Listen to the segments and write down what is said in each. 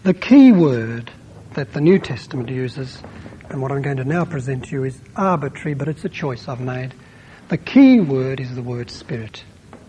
The key word that the New Testament uses, and what I'm going to now present to you, is arbitrary, but it's a choice I've made. The key word is the word Spirit.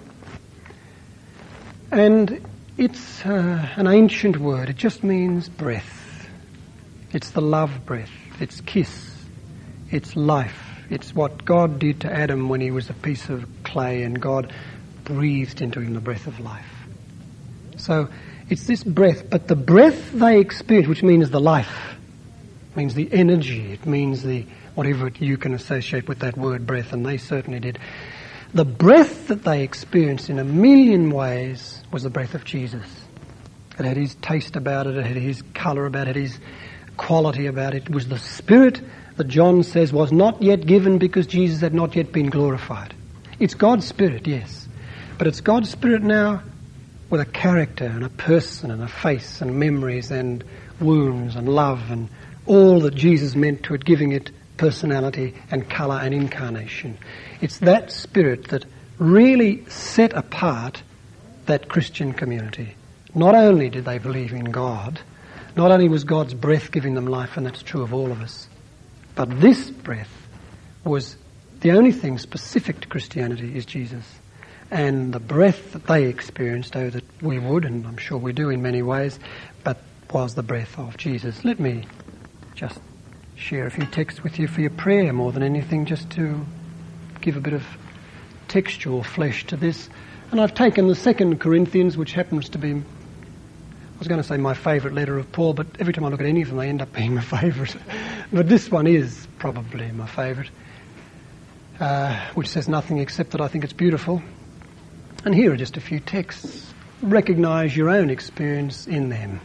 And it's an ancient word. It just means breath. It's the love breath. It's kiss. It's life. It's what God did to Adam when he was a piece of clay and God breathed into him the breath of life. So it's this breath, but the breath they experience, which means the life, means the energy, it means the whatever you can associate with that word breath, and they certainly did. The breath that they experienced in a million ways was the breath of Jesus. It had his taste about it, it had his colour about it, his quality about it. It was the Spirit that John says was not yet given because Jesus had not yet been glorified. It's God's Spirit, yes, but it's God's Spirit now with a character and a person and a face and memories and wounds and love and all that Jesus meant to it, giving it personality and colour and incarnation. It's that Spirit that really set apart that Christian community. Not only did they believe in God, not only was God's breath giving them life, and that's true of all of us, but this breath was the only thing specific to Christianity is Jesus. And the breath that they experienced, oh, that we would, and I'm sure we do in many ways, but was the breath of Jesus. Let me just share a few texts with you for your prayer more than anything, just to give a bit of textual flesh to this. And I've taken the 2 Corinthians, which happens to be, I was going to say my favourite letter of Paul, but every time I look at any of them, they end up being my favourite. But this one is probably my favourite, which says nothing except that I think it's beautiful. And here are just a few texts. Recognise your own experience in them.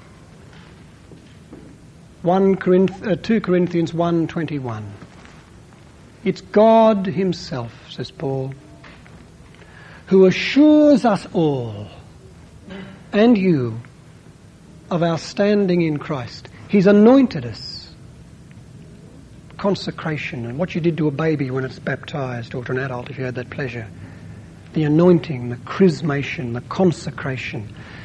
2 Corinthians 1:21. It's God himself, says Paul, who assures us all, and you, of our standing in Christ. He's anointed us. Consecration, and what you did to a baby when it's baptised, or to an adult if you had that pleasure. The anointing, the chrismation, the consecration.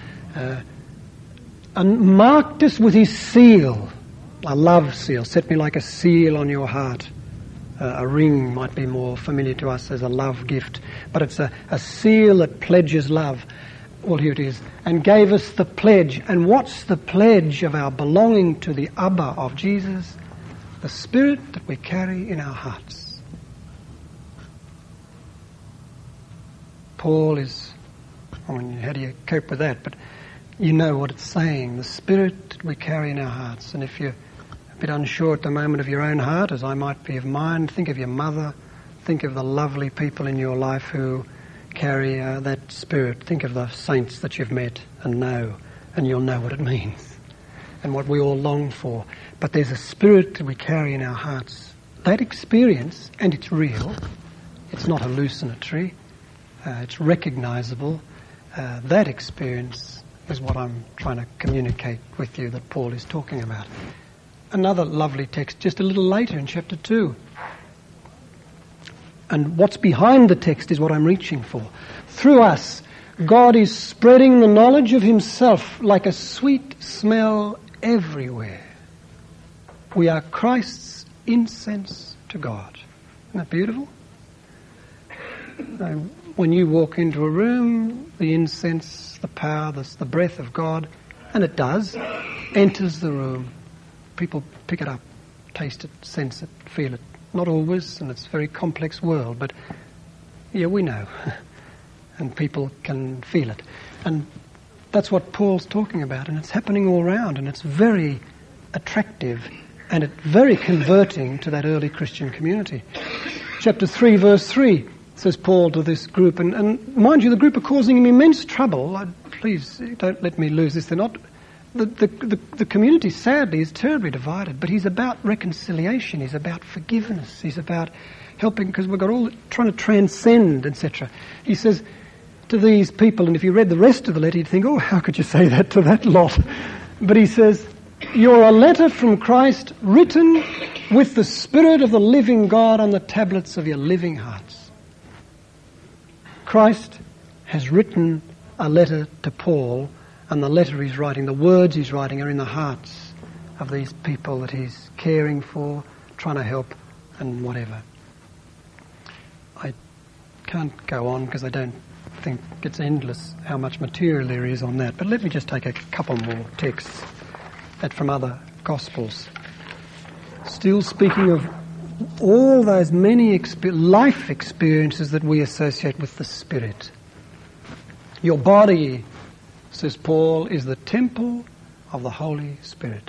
And marked us with his seal, a love seal. Set me like a seal on your heart. A ring might be more familiar to us as a love gift, but it's a seal that pledges love. Well, here it is. And gave us the pledge. And what's the pledge of our belonging to the Abba of Jesus? The Spirit that we carry in our hearts. Paul is, how do you cope with that? But you know what it's saying. The Spirit that we carry in our hearts. And if you're a bit unsure at the moment of your own heart, as I might be of mine, think of your mother. Think of the lovely people in your life who carry that Spirit. Think of the saints that you've met and know, and you'll know what it means and what we all long for. But there's a Spirit that we carry in our hearts. That experience, and it's real, it's not hallucinatory, it's recognisable. That experience is what I'm trying to communicate with you that Paul is talking about. Another lovely text just a little later in chapter 2. And what's behind the text is what I'm reaching for. Through us, God is spreading the knowledge of himself like a sweet smell everywhere. We are Christ's incense to God. Isn't that beautiful? When you walk into a room, the incense, the power, the breath of God, and it does, enters the room. People pick it up, taste it, sense it, feel it. Not always, and it's a very complex world, but yeah, we know. And people can feel it. And that's what Paul's talking about, and it's happening all around, and it's very attractive, and it's very converting to that early Christian community. Chapter 3, verse 3, says Paul to this group, and mind you, the group are causing him immense trouble. Please, don't let me lose this. They're not... The community, sadly, is terribly divided, but he's about reconciliation, he's about forgiveness, he's about helping, because we've got all trying to transcend, etc. He says to these people, and if you read the rest of the letter, you'd think, oh, how could you say that to that lot? But he says, you're a letter from Christ written with the Spirit of the living God on the tablets of your living hearts. Christ has written a letter to Paul And the letter he's writing, the words he's writing are in the hearts of these people that he's caring for, trying to help and whatever. I can't go on because I don't think it's endless how much material there is on that. But let me just take a couple more texts from other Gospels. Still speaking of all those many life experiences that we associate with the Spirit. Your body, says Paul, is the temple of the Holy Spirit.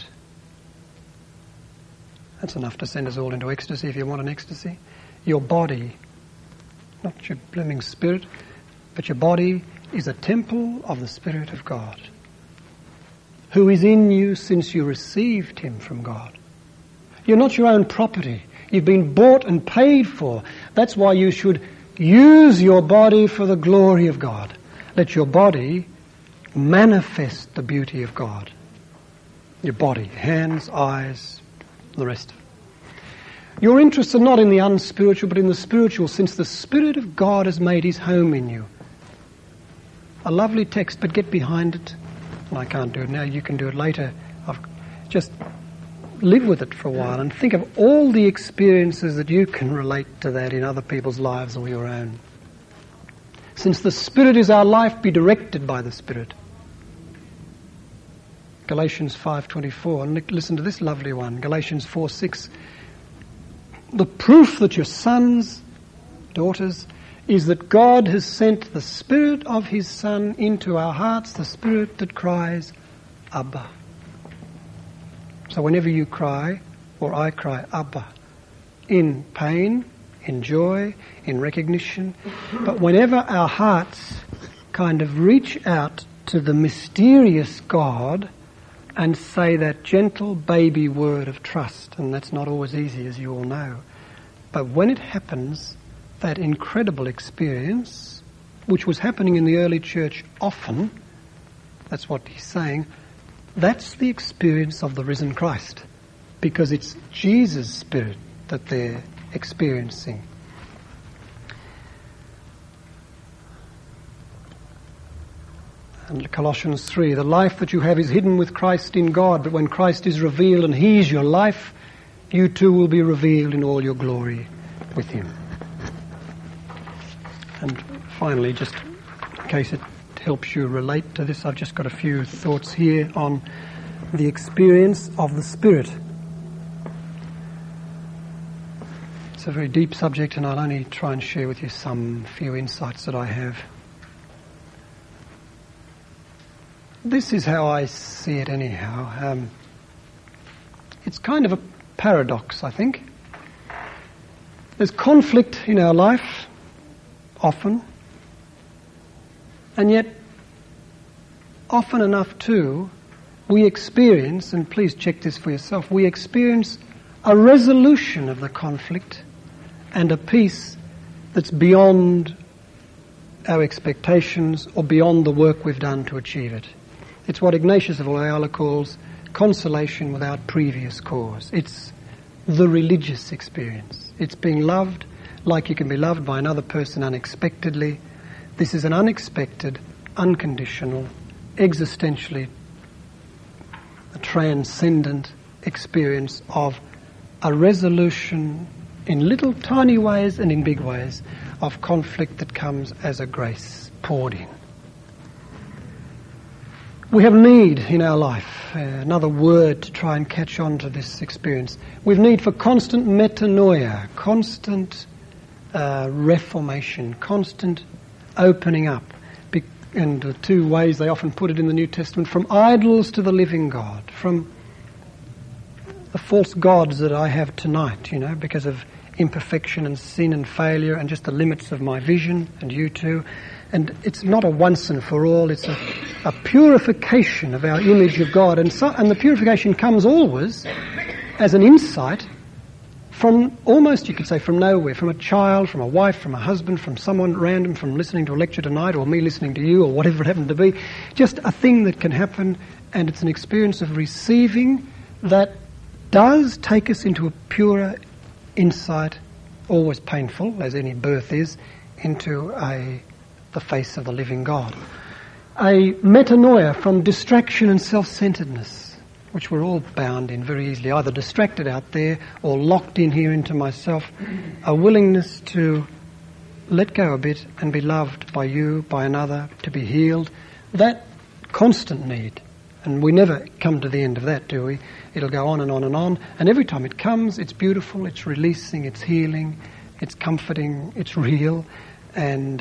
That's enough to send us all into ecstasy if you want an ecstasy. Your body, not your blooming spirit, but your body is a temple of the Spirit of God, who is in you since you received him from God. You're not your own property. You've been bought and paid for. That's why you should use your body for the glory of God. Let your body manifest the beauty of God. Your body, hands, eyes, the rest of it. Your interests are not in the unspiritual, but in the spiritual, since the Spirit of God has made his home in you. A lovely text, but get behind it. And I can't do it now, you can do it later. Just live with it for a while and think of all the experiences that you can relate to that in other people's lives or your own. Since the Spirit is our life, be directed by the Spirit. Galatians 5:24, and listen to this lovely one, Galatians 4:6. The proof that you're sons, daughters, is that God has sent the Spirit of his Son into our hearts, the Spirit that cries, Abba. So whenever you cry, or I cry, Abba, in pain, in joy, in recognition, but whenever our hearts kind of reach out to the mysterious God and say that gentle baby word of trust, and that's not always easy, as you all know, but when it happens, that incredible experience, which was happening in the early church often, that's what he's saying, that's the experience of the risen Christ, because it's Jesus' Spirit that they're experiencing. And Colossians 3, the life that you have is hidden with Christ in God, but when Christ is revealed and he is your life, you too will be revealed in all your glory with him. And finally, just in case it helps you relate to this, I've just got a few thoughts here on the experience of the Spirit. It's a very deep subject, and I'll only try and share with you some few insights that I have. This is how I see it anyhow. It's kind of a paradox, I think. There's conflict in our life, often, and yet often enough too, we experience, and please check this for yourself, we experience a resolution of the conflict and a peace that's beyond our expectations or beyond the work we've done to achieve it. It's what Ignatius of Loyola calls consolation without previous cause. It's the religious experience. It's being loved like you can be loved by another person unexpectedly. This is an unexpected, unconditional, existentially transcendent experience of a resolution in little tiny ways and in big ways of conflict that comes as a grace poured in. We have need in our life, another word to try and catch on to this experience. We have need for constant metanoia, constant reformation, constant opening up. And the two ways they often put it in the New Testament, from idols to the living God, from the false gods that I have tonight, because of imperfection and sin and failure and just the limits of my vision, and you too. And it's not a once and for all, it's a purification of our image of God. And the purification comes always as an insight from almost, you could say, from nowhere, from a child, from a wife, from a husband, from someone random, from listening to a lecture tonight, or me listening to you, or whatever it happened to be. Just a thing that can happen, and it's an experience of receiving that does take us into a purer insight, always painful, as any birth is, into the face of the living God. a metanoia from distraction and self-centeredness, which we're all bound in very easily, either distracted out there or locked in here into myself, a willingness to let go a bit and be loved by you, by another, to be healed. That constant need. And we never come to the end of that, do we? It'll go on and on and on. And every time it comes, it's beautiful, it's releasing, it's healing, it's comforting, it's real. And,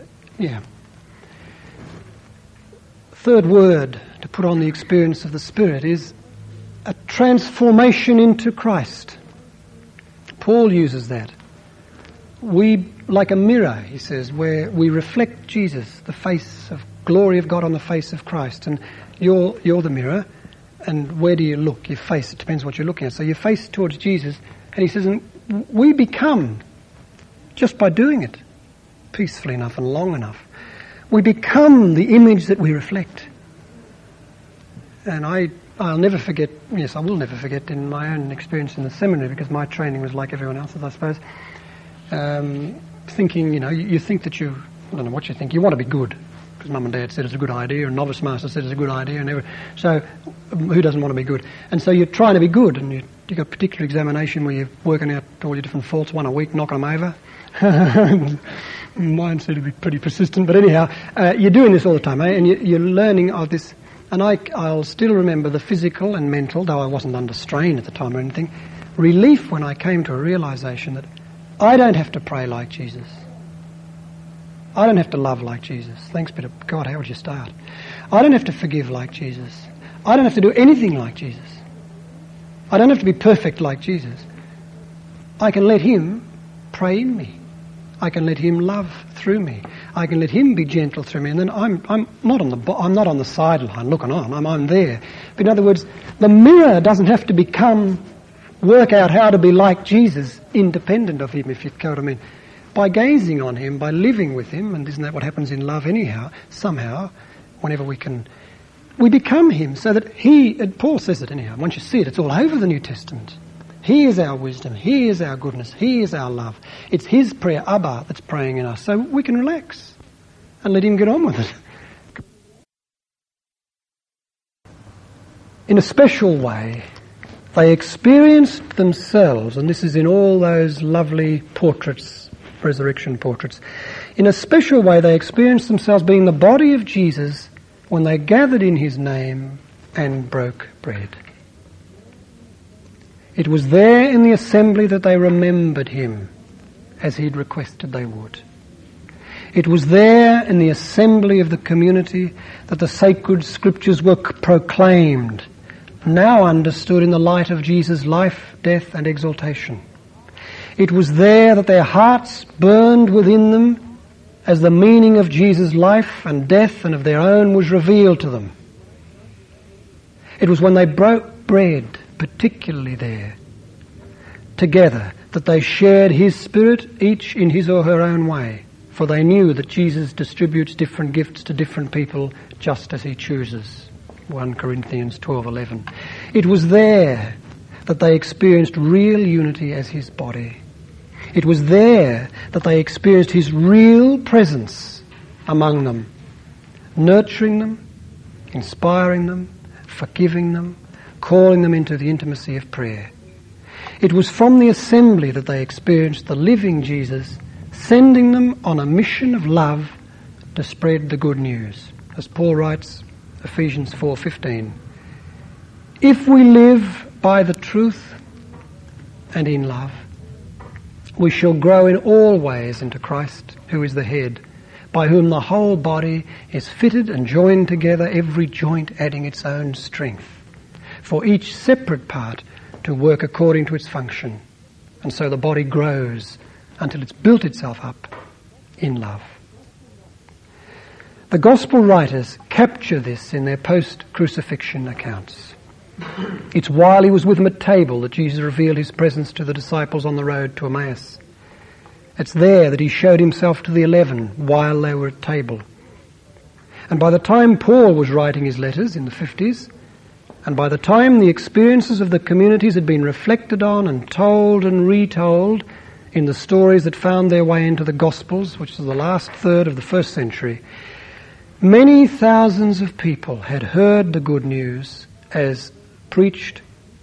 Third word to put on the experience of the Spirit is a transformation into Christ. Paul uses that. We, like a mirror, he says, where we reflect Jesus, the face of glory of God on the face of Christ. And you're the mirror. And where do you look? Your face. It depends what you're looking at. So your face towards Jesus. And he says, and we become, just by doing it, peacefully enough and long enough, we become the image that we reflect. And I'll never forget, yes, I will never forget in my own experience in the seminary, because my training was like everyone else's, I suppose, thinking, you think that I don't know what you think, you want to be good, because Mum and Dad said it's a good idea, and Novice Master said it's a good idea, and so who doesn't want to be good? And so you're trying to be good, and you got a particular examination where you're working out all your different faults, one a week, knocking them over. Mine seemed to be pretty persistent, but anyhow, you're doing this all the time, and you're learning of this. And I'll still remember the physical and mental, though I wasn't under strain at the time or anything, relief when I came to a realization that I don't have to pray like Jesus. I don't have to love like Jesus. Thanks be to God, how would you start? I don't have to forgive like Jesus. I don't have to do anything like Jesus. I don't have to be perfect like Jesus. I can let Him pray in me. I can let Him love through me. I can let Him be gentle through me, and then I'm not on the sideline looking on. I'm there. But in other words, the mirror doesn't have to work out how to be like Jesus, independent of Him, if you know what I mean. By gazing on Him, by living with Him, and isn't that what happens in love anyhow? Somehow, whenever we become Him, so that Paul says it anyhow. Once you see it, it's all over the New Testament. He is our wisdom. He is our goodness. He is our love. It's His prayer, Abba, that's praying in us. So we can relax and let Him get on with it. In a special way, they experienced themselves, and this is in all those lovely portraits, resurrection portraits. In a special way, they experienced themselves being the body of Jesus when they gathered in His name and broke bread. It was there in the assembly that they remembered Him as He'd requested they would. It was there in the assembly of the community that the sacred scriptures were proclaimed, now understood in the light of Jesus' life, death and exaltation. It was there that their hearts burned within them as the meaning of Jesus' life and death and of their own was revealed to them. It was when they broke bread, particularly there, together, that they shared His Spirit, each in his or her own way, for they knew that Jesus distributes different gifts to different people just as He chooses. 1 Corinthians 12:11. It was there that they experienced real unity as His body. It was there that they experienced His real presence among them, nurturing them, inspiring them, forgiving them, calling them into the intimacy of prayer. It was from the assembly that they experienced the living Jesus sending them on a mission of love to spread the good news. As Paul writes, Ephesians 4:15, if we live by the truth and in love, we shall grow in all ways into Christ, who is the head, by whom the whole body is fitted and joined together, every joint adding its own strength, for each separate part to work according to its function. And so the body grows until it's built itself up in love. The Gospel writers capture this in their post-crucifixion accounts. It's while He was with them at table that Jesus revealed His presence to the disciples on the road to Emmaus. It's there that He showed Himself to the 11 while they were at table. And by the time Paul was writing his letters in the 50s, and by the time the experiences of the communities had been reflected on and told and retold in the stories that found their way into the Gospels, which is the last third of the first century, Many thousands of people had heard the good news as preaching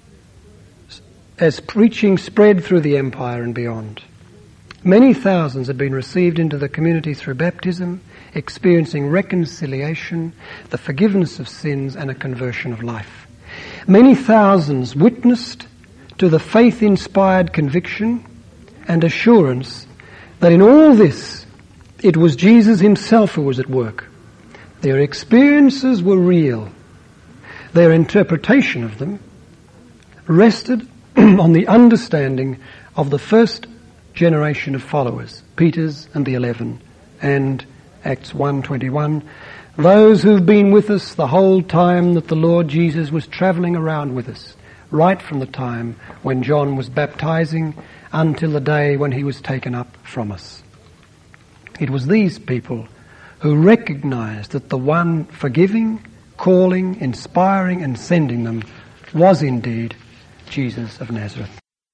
spread through the empire and beyond. Many thousands had been received into the community through baptism, experiencing reconciliation, the forgiveness of sins, and a conversion of life. Many thousands witnessed to the faith-inspired conviction and assurance that in all this it was Jesus himself who was at work. Their experiences were real. Their interpretation of them rested on the understanding of the first generation of followers, Peter's and the 11, and Acts 1:21, those who've been with us the whole time that the Lord Jesus was travelling around with us, right from the time when John was baptizing until the day when he was taken up from us. It was these people who recognized that the one forgiving, calling, inspiring and sending them was indeed Jesus of Nazareth.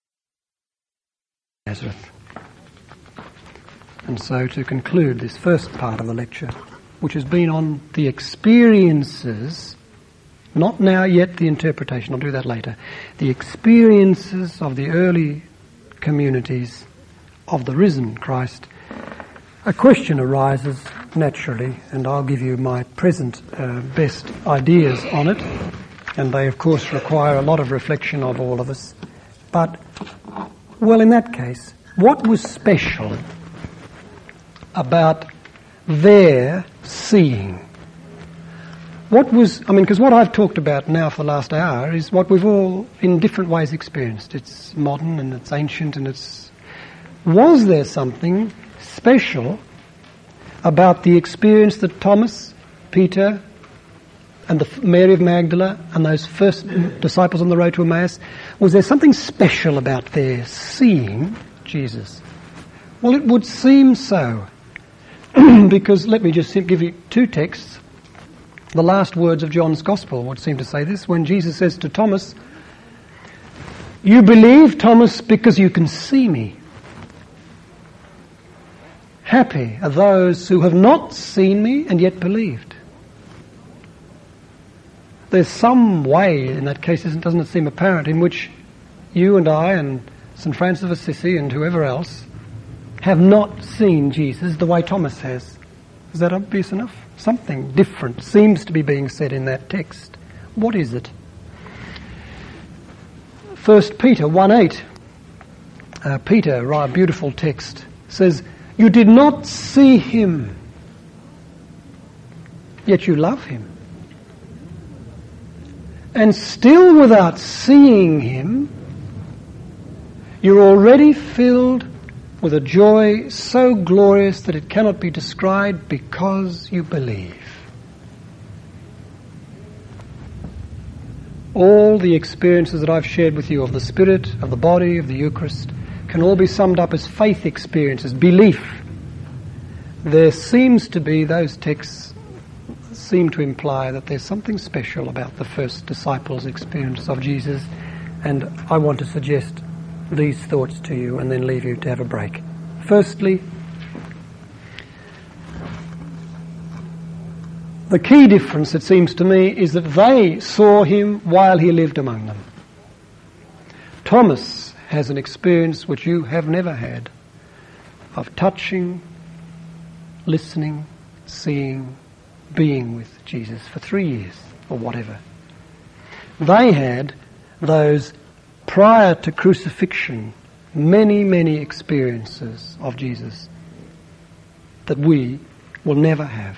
And so to conclude this first part of the lecture, which has been on the experiences, not now yet the interpretation, I'll do that later, the experiences of the early communities of the risen Christ, a question arises naturally, and I'll give you my present best ideas on it, and they of course require a lot of reflection of all of us. But, well, in that case, what was special about their seeing? What was, because what I've talked about now for the last hour is what we've all in different ways experienced. It's modern and it's ancient and was there something special about the experience that Thomas, Peter, and Mary of Magdala and those first disciples on the road to Emmaus, was there something special about their seeing Jesus? Well, it would seem so. Because let me just give you two texts. The last words of John's Gospel would seem to say this, when Jesus says to Thomas, "You believe, Thomas, because you can see me. Happy are those who have not seen me and yet believed." There's some way, in that case, doesn't it seem apparent, in which you and I and St. Francis of Assisi and whoever else have not seen Jesus the way Thomas has. Is that obvious enough? Something different seems to be being said in that text. What is it? 1 Peter 1:8. Peter, a beautiful text, says, "You did not see him, yet you love him. And still without seeing him, you're already filled with a joy so glorious that it cannot be described because you believe." All the experiences that I've shared with you of the Spirit, of the body, of the Eucharist, can all be summed up as faith experiences, belief. There seems to be, those texts seem to imply that there's something special about the first disciples' experience of Jesus, and I want to suggest these thoughts to you and then leave you to have a break. Firstly, the key difference, it seems to me, is that they saw him while he lived among them. Thomas has an experience which you have never had of touching, listening, seeing, being with Jesus for 3 years or whatever. They had those prior to crucifixion, many, many experiences of Jesus that we will never have.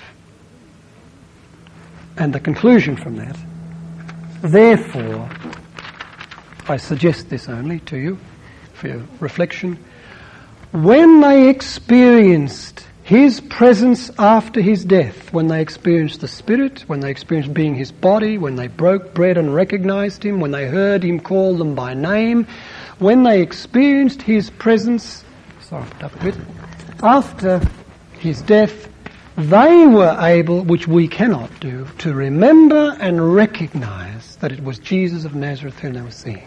And the conclusion from that, therefore, I suggest this only to you for your reflection, when they experienced his presence after his death, when they experienced the Spirit, when they experienced being his body, when they broke bread and recognized him, when they heard him call them by name, when they experienced his presence, after his death, they were able, which we cannot do, to remember and recognize that it was Jesus of Nazareth whom they were seeing.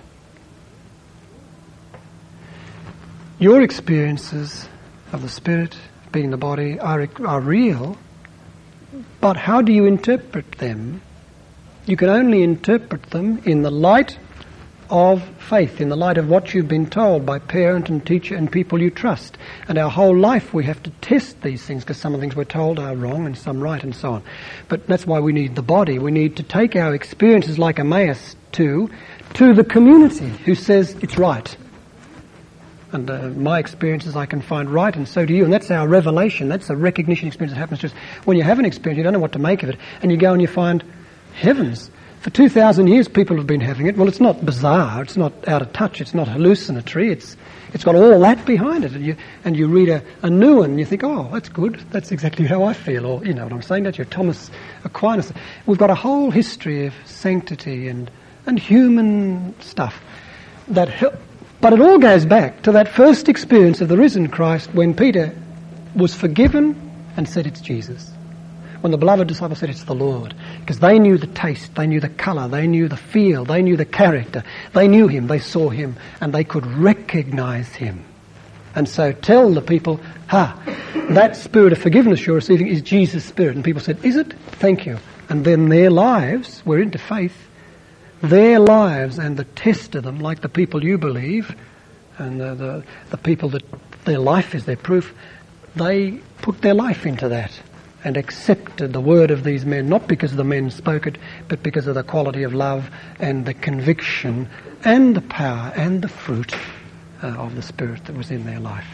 Your experiences of the Spirit, being the body, are real, But how do you interpret them? You can only interpret them in the light of faith, in the light of what you've been told by parent and teacher and people you trust. And our whole life we have to test these things, because some of the things we're told are wrong and some right and so on. But that's why we need the body. We need to take our experiences like Emmaus to the community who says it's right. And my experiences I can find right, and so do you. And that's our revelation. That's a recognition experience that happens just when you have an experience, you don't know what to make of it. And you go and you find, heavens, for 2,000 years people have been having it. Well, it's not bizarre, it's not out of touch, it's not hallucinatory, it's got all that behind it. And you read a new one and you think, oh, that's good, that's exactly how I feel. Or, you know what I'm saying, that's your Thomas Aquinas. We've got a whole history of sanctity and human stuff that help. But it all goes back to that first experience of the risen Christ when Peter was forgiven and said it's Jesus. When the beloved disciples said it's the Lord. Because they knew the taste, they knew the colour, they knew the feel, they knew the character. They knew him, they saw him, and they could recognise him. And so tell the people, that spirit of forgiveness you're receiving is Jesus' spirit. And people said, is it? Thank you. And then their lives, we're into faith, their lives and the test of them, like the people you believe, and the people that their life is their proof, they put their life into that and accepted the word of these men, not because the men spoke it, but because of the quality of love and the conviction and the power and the fruit of the Spirit that was in their life.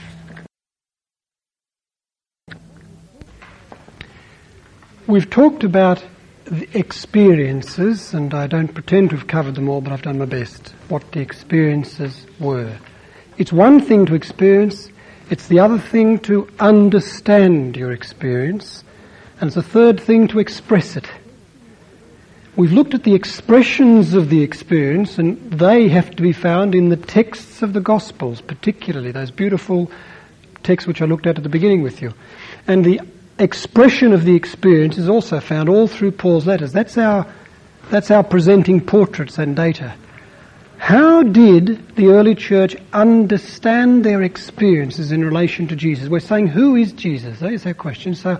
We've talked about the experiences, and I don't pretend to have covered them all, but I've done my best, what the experiences were. It's one thing to experience, it's the other thing to understand your experience, and it's the third thing to express it. We've looked at the expressions of the experience, and they have to be found in the texts of the Gospels, particularly those beautiful texts which I looked at the beginning with you. And the expression of the experience is also found all through Paul's letters. That's our presenting portraits and data. How did the early church understand their experiences in relation to Jesus? We're saying, who is Jesus? That is our question. So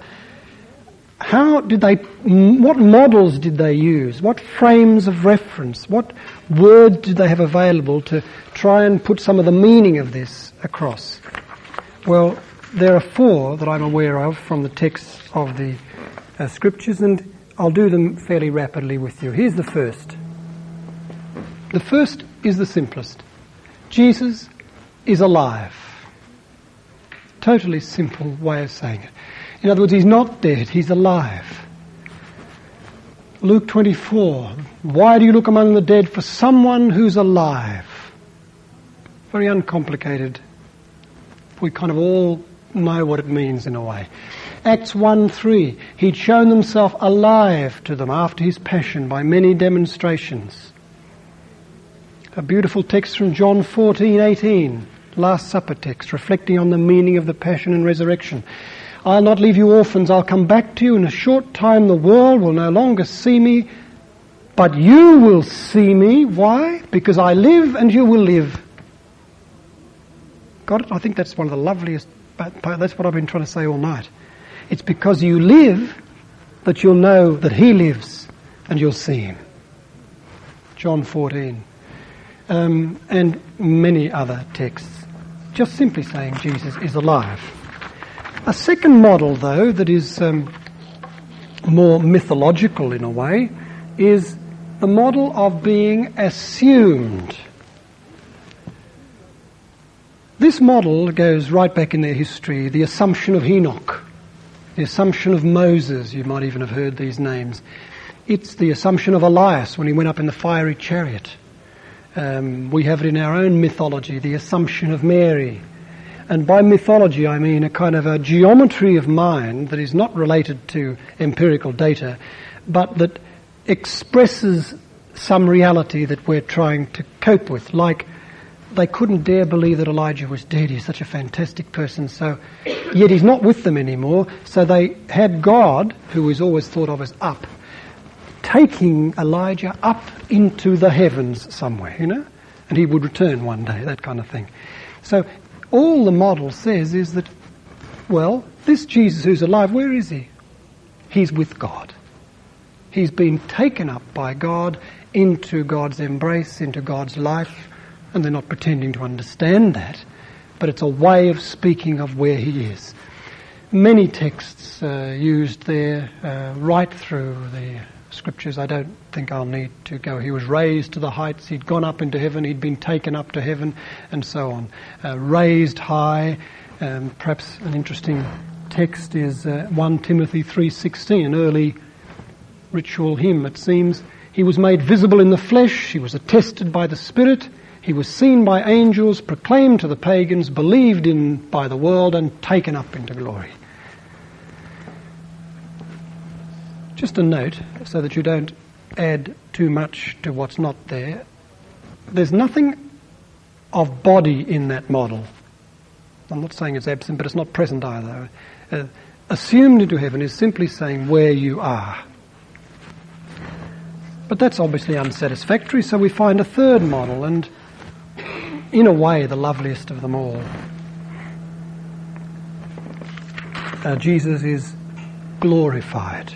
what models did they use? What frames of reference? What words did they have available to try and put some of the meaning of this across? Well, there are four that I'm aware of from the texts of the Scriptures, and I'll do them fairly rapidly with you. Here's the first. The first is the simplest. Jesus is alive. Totally simple way of saying it. In other words, he's not dead, he's alive. Luke 24, why do you look among the dead for someone who's alive? Very uncomplicated. We kind of all know what it means in a way. Acts 1:3, he'd shown himself alive to them after his passion by many demonstrations. A beautiful text from John 14:18, Last Supper text, reflecting on the meaning of the passion and resurrection. I'll not leave you orphans, I'll come back to you. In a short time the world will no longer see me, but you will see me. Why? Because I live and you will live. Got it? I think that's one of the loveliest. That's what I've been trying to say all night. It's because you live that you'll know that he lives and you'll see him. John 14. And many other texts. Just simply saying Jesus is alive. A second model, though, that is more mythological in a way, is the model of being assumed. This model goes right back in their history, the Assumption of Enoch, the Assumption of Moses, you might even have heard these names. It's the Assumption of Elias when he went up in the fiery chariot. We have it in our own mythology, the Assumption of Mary. And by mythology I mean a kind of a geometry of mind that is not related to empirical data, but that expresses some reality that we're trying to cope with, like they couldn't dare believe that Elijah was dead. He's such a fantastic person, so yet he's not with them anymore. So they had God, who is always thought of as up, taking Elijah up into the heavens somewhere, and he would return one day, that kind of thing. So all the model says is that, well, this Jesus who's alive, where is he? He's with God. He's been taken up by God into God's embrace, into God's life, and they're not pretending to understand that, but it's a way of speaking of where He is. Many texts used there right through the Scriptures. I don't think I'll need to go. He was raised to the heights, He'd gone up into heaven, He'd been taken up to heaven, and so on. Raised high. Perhaps an interesting text is 1 Timothy 3:16, an early ritual hymn. It seems, He was made visible in the flesh, He was attested by the Spirit, He was seen by angels, proclaimed to the pagans, believed in by the world, and taken up into glory. Just a note, so that you don't add too much to what's not there. There's nothing of body in that model. I'm not saying it's absent, but it's not present either. Assumed into heaven is simply saying where you are. But that's obviously unsatisfactory, so we find a third model, and in a way the loveliest of them all. Jesus is glorified.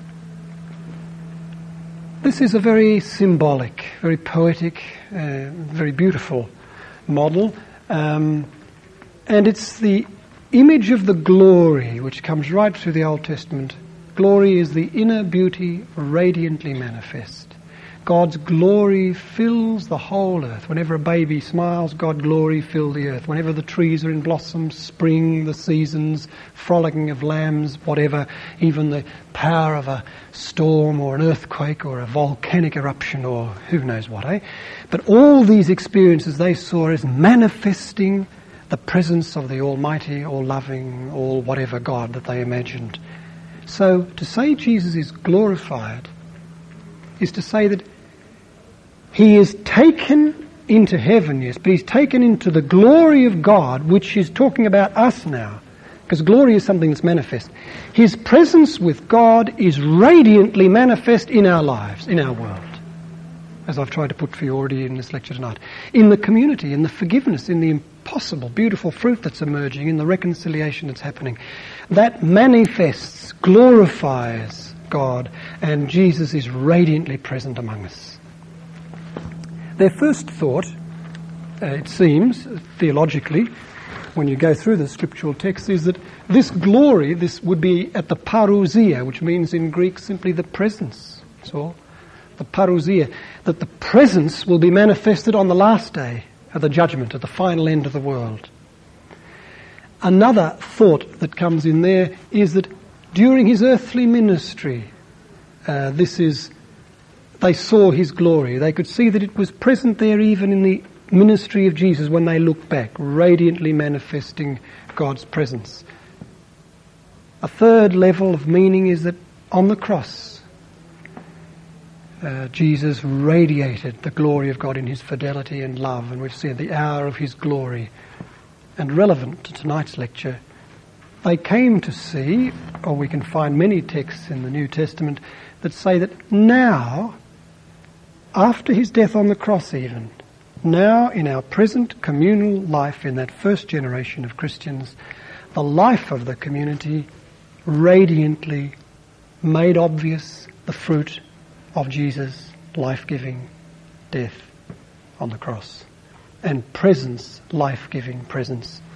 This is a very symbolic, very poetic, very beautiful model. And it's the image of the glory which comes right through the Old Testament. Glory is the inner beauty radiantly manifest. God's glory fills the whole earth. Whenever a baby smiles, God's glory fills the earth. Whenever the trees are in blossom, spring, the seasons, frolicking of lambs, whatever, even the power of a storm or an earthquake or a volcanic eruption or who knows what, eh? But all these experiences they saw as manifesting the presence of the Almighty, all-loving, all-whatever God that they imagined. So to say Jesus is glorified is to say that He is taken into heaven, yes, but He's taken into the glory of God, which is talking about us now, because glory is something that's manifest. His presence with God is radiantly manifest in our lives, in our world, as I've tried to put for you already in this lecture tonight. In the community, in the forgiveness, in the impossible, beautiful fruit that's emerging, in the reconciliation that's happening. That manifests, glorifies God, and Jesus is radiantly present among us. Their first thought, it seems, theologically, when you go through the scriptural text, is that this glory, this would be at the parousia, which means in Greek simply the presence. That's all. The parousia, that the presence will be manifested on the last day of the judgment, at the final end of the world. Another thought that comes in there is that during His earthly ministry, they saw His glory. They could see that it was present there even in the ministry of Jesus when they look back, radiantly manifesting God's presence. A third level of meaning is that on the cross, Jesus radiated the glory of God in His fidelity and love, and we've seen the hour of His glory. And relevant to tonight's lecture, they came to see, or we can find many texts in the New Testament that say that now, after His death on the cross even, now in our present communal life in that first generation of Christians, the life of the community radiantly made obvious the fruit of Jesus' life-giving death on the cross, and presence, life-giving presence